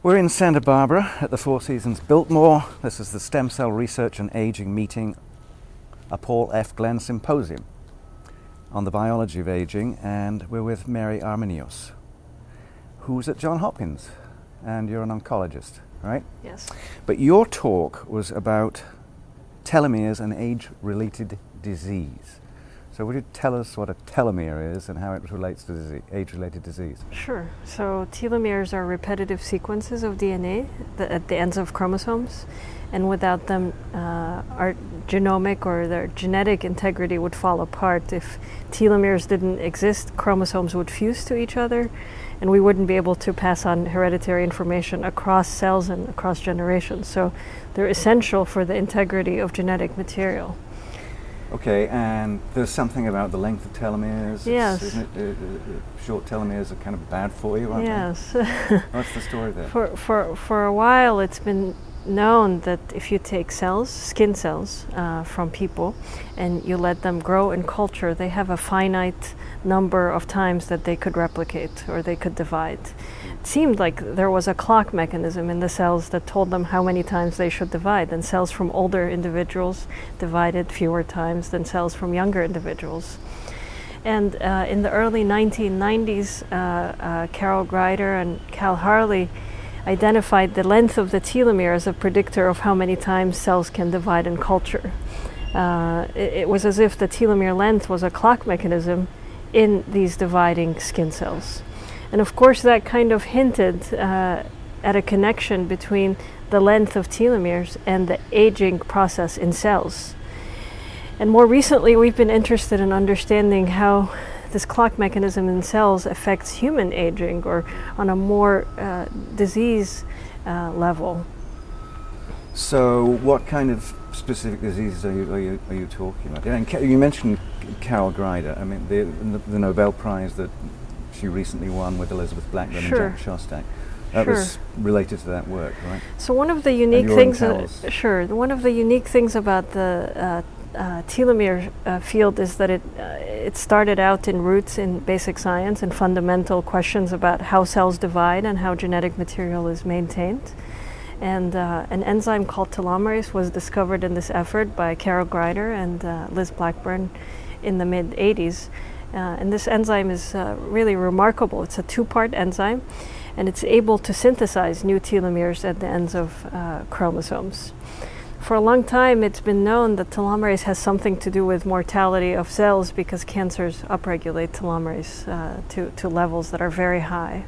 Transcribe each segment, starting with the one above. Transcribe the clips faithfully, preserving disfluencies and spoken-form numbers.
We're in Santa Barbara at the Four Seasons Biltmore. This is the Stem Cell Research and Aging Meeting, a Paul F. Glenn Symposium on the biology of aging, and we're with Mary Armenios, who's at Johns Hopkins, and you're an oncologist, right? Yes. But your talk was about telomeres and age-related disease. So would you tell us what a telomere is and how it relates to disease, age-related disease? Sure. So telomeres are repetitive sequences of D N A the, at the ends of chromosomes, and without them uh, our genomic or their genetic integrity would fall apart. If telomeres didn't exist, chromosomes would fuse to each other, and we wouldn't be able to pass on hereditary information across cells and across generations. So they're essential for the integrity of genetic material. Okay, and there's something about the length of telomeres. Yes. Isn't it, uh, uh, short telomeres are kind of bad for you, aren't yes. they? What's the story there? For, for, for a while it's been known that if you take cells, skin cells, uh, from people and you let them grow in culture, they have a finite number of times that they could replicate or they could divide. It seemed like there was a clock mechanism in the cells that told them how many times they should divide, and cells from older individuals divided fewer times than cells from younger individuals. And uh, in the early nineteen nineties, uh, uh, Carol Greider and Cal Harley identified the length of the telomere as a predictor of how many times cells can divide in culture. Uh, it, it was as if the telomere length was a clock mechanism in these dividing skin cells. And of course that kind of hinted uh, at a connection between the length of telomeres and the aging process in cells. And more recently we've been interested in understanding how this clock mechanism in cells affects human aging, or on a more uh, disease uh, level. So what kind of specific diseases are you, are you, are you talking about? And you mentioned Carol Greider. I mean, the, the, the Nobel Prize that she recently won with Elizabeth Blackburn Sure. and Jack Szostak. That Sure. was related to that work, right? So one of the unique And things, your own uh, cells. sure, one of the unique things about the uh, uh, telomere uh, field is that it uh, it started out in roots in basic science and fundamental questions about how cells divide and how genetic material is maintained. And uh, an enzyme called telomerase was discovered in this effort by Carol Greider and uh, Liz Blackburn in the mid eighties. Uh, and this enzyme is uh, really remarkable. It's a two-part enzyme, and it's able to synthesize new telomeres at the ends of uh, chromosomes. For a long time, it's been known that telomerase has something to do with mortality of cells because cancers upregulate telomerase uh, to, to levels that are very high.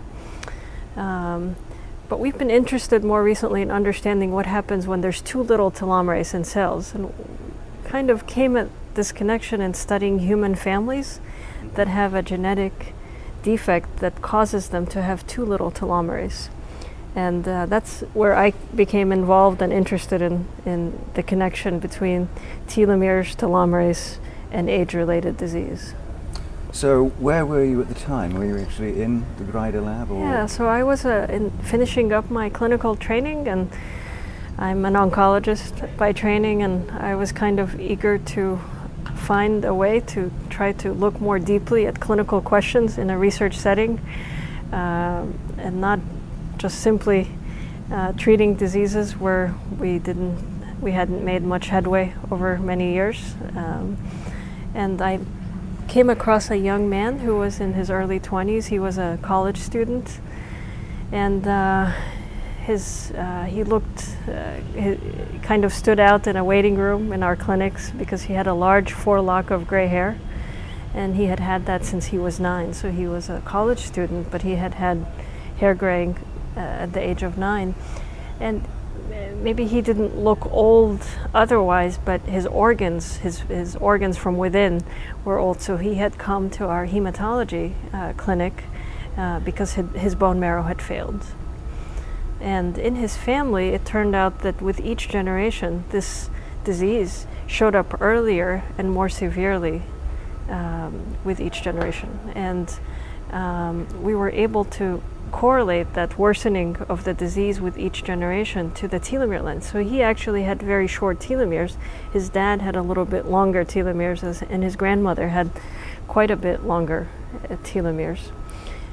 Um, but we've been interested more recently in understanding what happens when there's too little telomerase in cells, and kind of came at this connection in studying human families that have a genetic defect that causes them to have too little telomerase. And uh, that's where I became involved and interested in, in the connection between telomeres, telomerase, and age-related disease. So where were you at the time? Were you actually in the Greider lab? Or? Yeah, so I was uh, in finishing up my clinical training, and I'm an oncologist by training, and I was kind of eager to find a way to try to look more deeply at clinical questions in a research setting, uh, and not just simply uh, treating diseases where we didn't, we hadn't made much headway over many years. Um, and I came across a young man who was in his early twenties. He was a college student, and uh, his uh, he looked uh, he kind of stood out in a waiting room in our clinics because he had a large forelock of gray hair, and he had had that since he was nine. So he was a college student, but he had had hair graying uh, at the age of nine, and maybe he didn't look old otherwise, but his organs, his, his organs from within were old. So he had come to our hematology uh, clinic uh, because his, his bone marrow had failed. And in his family, it turned out that with each generation, this disease showed up earlier and more severely um, with each generation. And um, we were able to correlate that worsening of the disease with each generation to the telomere length. So he actually had very short telomeres. His dad had a little bit longer telomeres, as, and his grandmother had quite a bit longer uh, telomeres.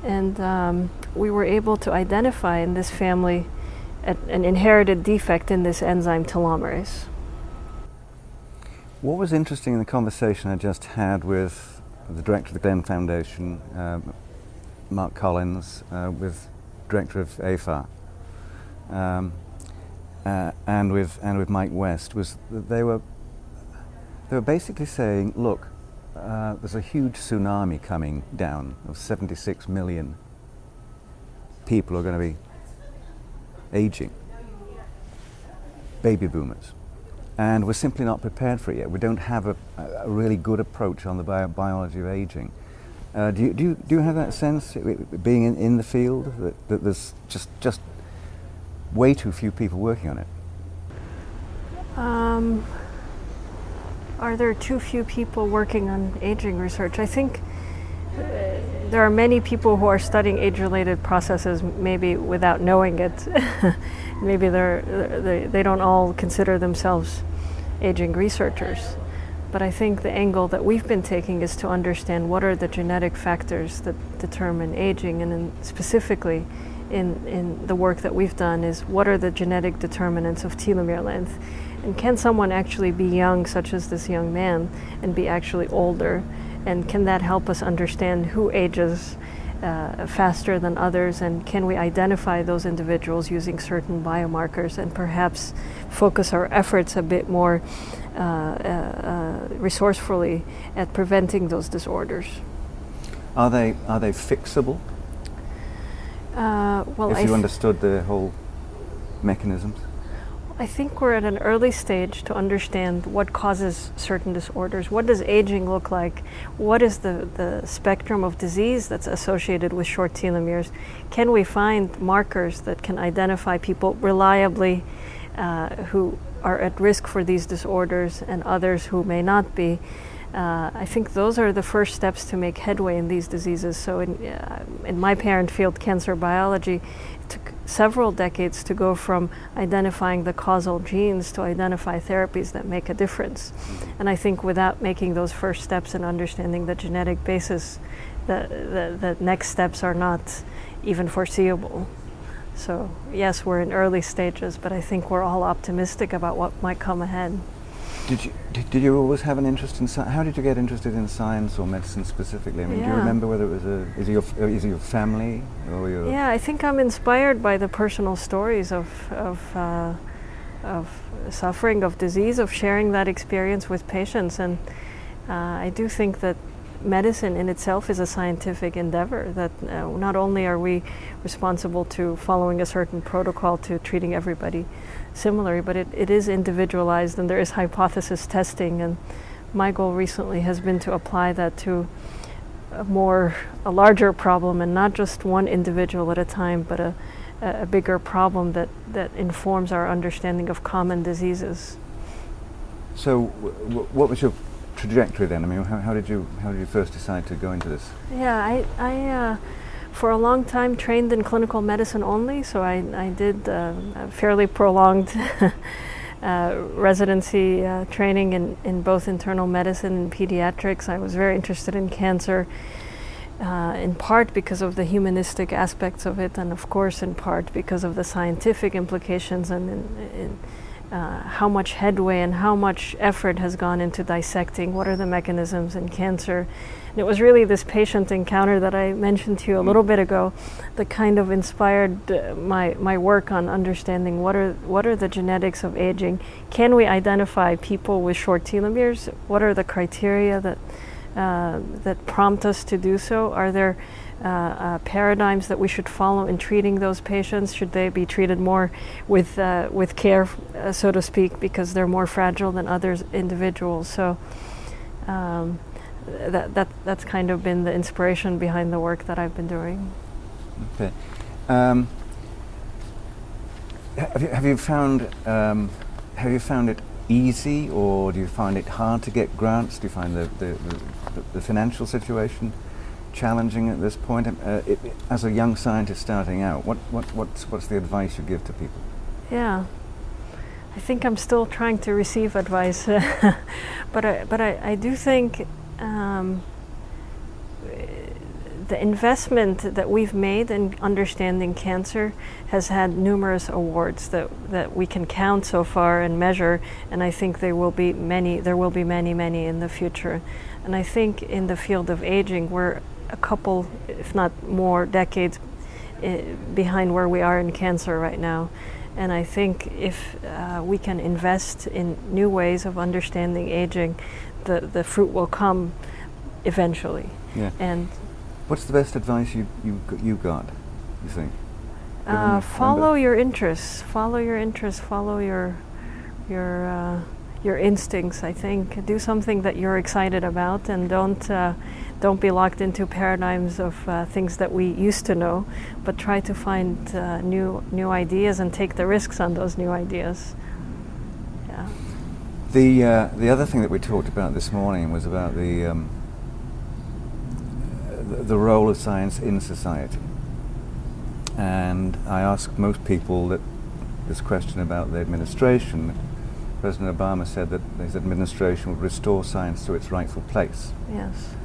And um, we were able to identify in this family a, an inherited defect in this enzyme telomerase. What was interesting in the conversation I just had with the director of the Glenn Foundation, um, Mark Collins, uh, with director of A F A R, um, uh, and with and with Mike West, was that they were they were basically saying, look, uh, there's a huge tsunami coming down of seventy-six million people who are going to be aging, baby boomers. And we're simply not prepared for it yet. We don't have a, a really good approach on the bio biology of aging. Uh, do, you, do, you, do you have that sense, being in, in the field, that, that there's just, just way too few people working on it? Um, are there too few people working on aging research? I think uh, there are many people who are studying age-related processes maybe without knowing it. Maybe they're, they, they don't all consider themselves aging researchers. But I think the angle that we've been taking is to understand what are the genetic factors that determine aging, and in specifically in, in the work that we've done is what are the genetic determinants of telomere length. And can someone actually be young, such as this young man, and be actually older? And can that help us understand who ages Uh, faster than others, and can we identify those individuals using certain biomarkers and perhaps focus our efforts a bit more uh, uh, uh, resourcefully at preventing those disorders? Are they, are they fixable? Uh, well, if I you understood the whole mechanisms? I think we're at an early stage to understand what causes certain disorders. What does aging look like? What is the, the spectrum of disease that's associated with short telomeres? Can we find markers that can identify people reliably uh, who are at risk for these disorders and others who may not be? Uh, I think those are the first steps to make headway in these diseases. So in, uh, in my parent field, cancer biology, it took several decades to go from identifying the causal genes to identify therapies that make a difference. And I think without making those first steps and understanding the genetic basis, the, the, the next steps are not even foreseeable. So yes, we're in early stages, but I think we're all optimistic about what might come ahead. Did you, did, did you always have an interest in science? How did you get interested in science or medicine specifically? I mean, yeah. do you remember whether it was a, is it your, is it your family or your... Yeah, I think I'm inspired by the personal stories of, of, uh, of suffering, of disease, of sharing that experience with patients. And uh, I do think that medicine in itself is a scientific endeavor, that uh, not only are we responsible to following a certain protocol to treating everybody similarly, but it, it is individualized, and there is hypothesis testing. And my goal recently has been to apply that to a more, a larger problem, and not just one individual at a time, but a, a bigger problem that, that informs our understanding of common diseases. So w what was your trajectory then? I mean, how, how did you how did you first decide to go into this? Yeah, I, I uh, for a long time trained in clinical medicine only, so I, I did uh, a fairly prolonged uh, residency uh, training in, in both internal medicine and pediatrics. I was very interested in cancer, uh, in part because of the humanistic aspects of it, and of course in part because of the scientific implications, and in, in, uh, how much headway and how much effort has gone into dissecting what are the mechanisms in cancer. And it was really this patient encounter that I mentioned to you a little bit ago that kind of inspired uh, my, my work on understanding what are, what are the genetics of aging. Can we identify people with short telomeres? What are the criteria that, uh, that prompt us to do so? Are there uh, uh, paradigms that we should follow in treating those patients? Should they be treated more with, uh, with care, uh, so to speak, because they're more fragile than other individuals? So. Um, That, that, that's kind of been the inspiration behind the work that I've been doing. Okay. Um, have, you, have you found um, have you found it easy, or do you find it hard to get grants? Do you find the, the, the, the financial situation challenging at this point? Uh, it, as a young scientist starting out, what, what, what's, what's the advice you give to people? Yeah. I think I'm still trying to receive advice, but I, but I, I do think Um, the investment that we've made in understanding cancer has had numerous awards that, that we can count so far and measure, and I think there will be many, there will be many, many in the future. And I think in the field of aging, we're a couple, if not more, decades uh, behind where we are in cancer right now. And I think if uh, we can invest in new ways of understanding aging, the, the fruit will come eventually. Yeah. And what's the best advice you you you got, you think? uh, follow your interests. Follow your interests. Follow your your uh, your instincts. I think do something that you're excited about, and don't uh, don't be locked into paradigms of uh, things that we used to know, but try to find uh, new new ideas and take the risks on those new ideas. Yeah. The uh, the other thing that we talked about this morning was about the um, the, the role of science in society, and I asked most people that this question about the administration. President Obama said that his administration would restore science to its rightful place. Yes.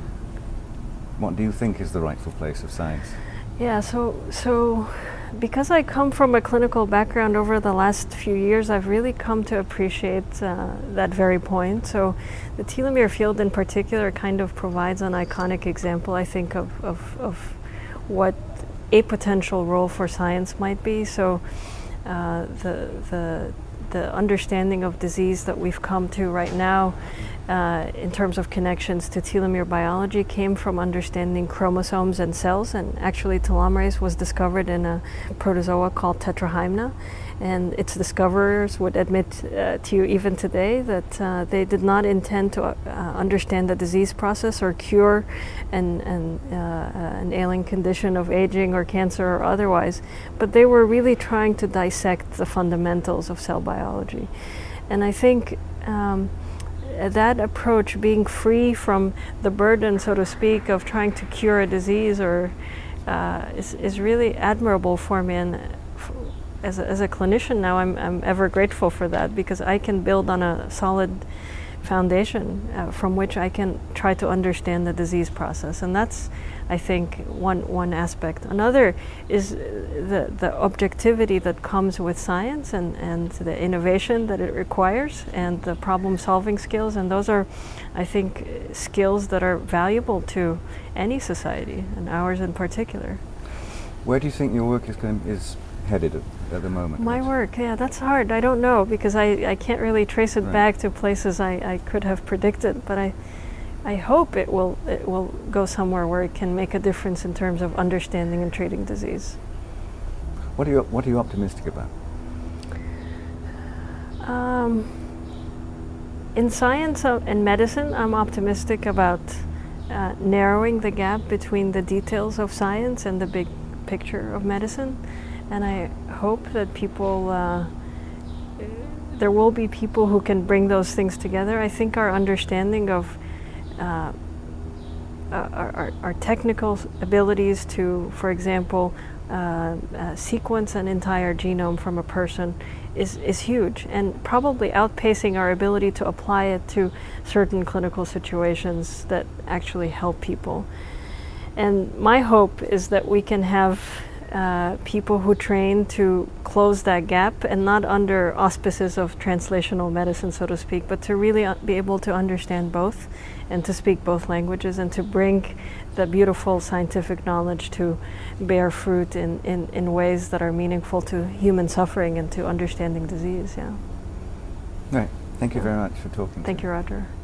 What do you think is the rightful place of science? Yeah, so so because I come from a clinical background over the last few years, I've really come to appreciate uh, that very point. So the telomere field in particular kind of provides an iconic example, I think, of, of, of what a potential role for science might be. So uh, the the the understanding of disease that we've come to right now uh, in terms of connections to telomere biology came from understanding chromosomes and cells, and actually telomerase was discovered in a protozoa called Tetrahymena, and its discoverers would admit uh, to you even today that uh, they did not intend to uh, understand the disease process or cure an, an, uh, an ailing condition of aging or cancer or otherwise, but they were really trying to dissect the fundamentals of cell biology. And I think um, that approach, being free from the burden, so to speak, of trying to cure a disease or uh, is, is really admirable for me. And As a, as a clinician now, I'm, I'm ever grateful for that, because I can build on a solid foundation uh, from which I can try to understand the disease process. And that's, I think, one, one aspect. Another is the, the objectivity that comes with science and, and the innovation that it requires and the problem-solving skills. And those are, I think, skills that are valuable to any society, and ours in particular. Where do you think your work is going is headed at, at the moment? My work, yeah, that's hard. I don't know, because I, I can't really trace it right. back to places I, I could have predicted, but I I hope it will it will go somewhere where it can make a difference in terms of understanding and treating disease. What are you What are you optimistic about? Um, in science and medicine, I'm optimistic about uh, narrowing the gap between the details of science and the big picture of medicine. And I hope that people, uh, there will be people who can bring those things together. I think our understanding of uh, our, our, our technical abilities to, for example, uh, uh, sequence an entire genome from a person is, is huge, and probably outpacing our ability to apply it to certain clinical situations that actually help people. And my hope is that we can have Uh, people who train to close that gap, and not under auspices of translational medicine, so to speak, but to really uh, be able to understand both and to speak both languages, and to bring the beautiful scientific knowledge to bear fruit in, in, in ways that are meaningful to human suffering and to understanding disease. Yeah. Right. Thank you very much for talking. Thank to you, me. Roger.